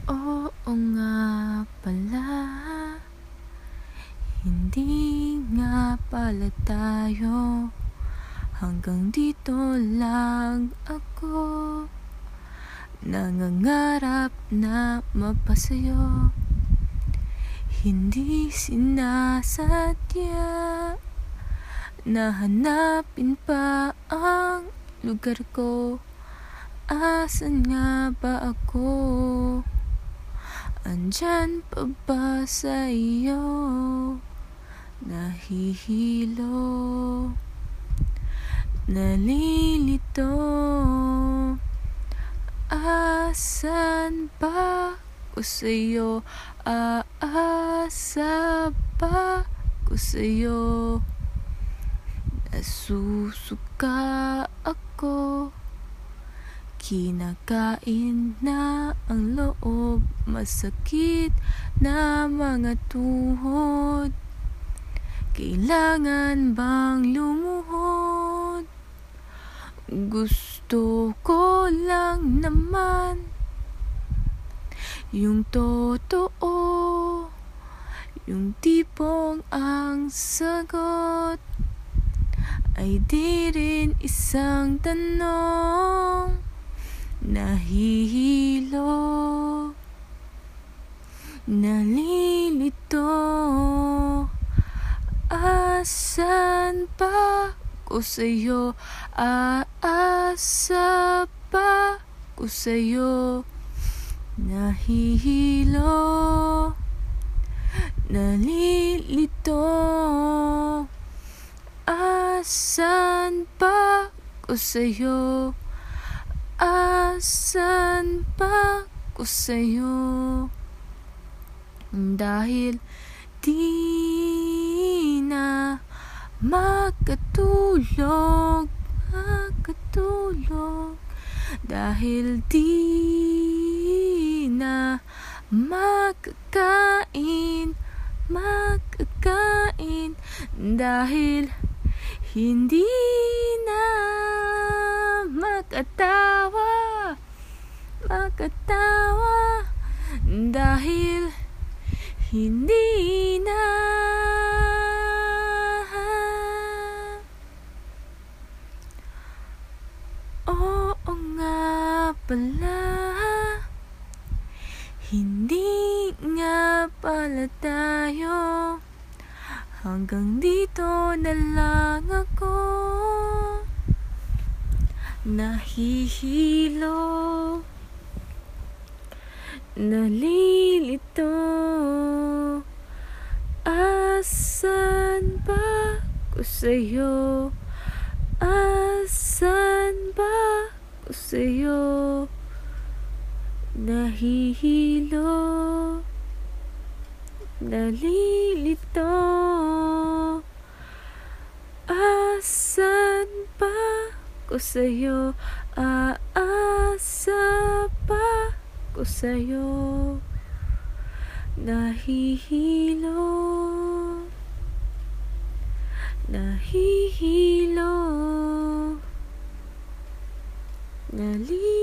Oo nga pala, hindi nga pala tayo. Hanggang dito lang ako, nangangarap na mapasayo. Hindi sinasadya na hanapin pa ang lugar ko. Asan nga ba ako? Andyan pa ba sa iyo? Nahihilo, nalilito. Asan ba ko sa'yo? Aasa ba ko sa'yo? Nasusuka ako, kinakain na ang loob, masakit na mga tuhod. Kailangan bang lumuhod? Gusto ko lang naman yung totoo, yung tipong ang sagot ay di rin isang tanong. Nahihilo, nalilito. Asan ba ko sa'yo? Aasa ba ko sa'yo? Nahihilo, nalilito. Asan ba ko sa'yo? Asan ba ko sa'yo? Dahil di na makatulog. Dahil di na makakain. Dahil hindi na makatawa. Dahil hindi na. Oo nga pala, hindi nga pala tayo. Hanggang dito na lang ako, nahihilo, nalilito. Asan ba ko sa'yo? Asan ba ko sa'yo? Nahihilo, nalilito. Asan ba ko sa'yo? Aasa ba ko sa'yo? Nahihilo, nalilito.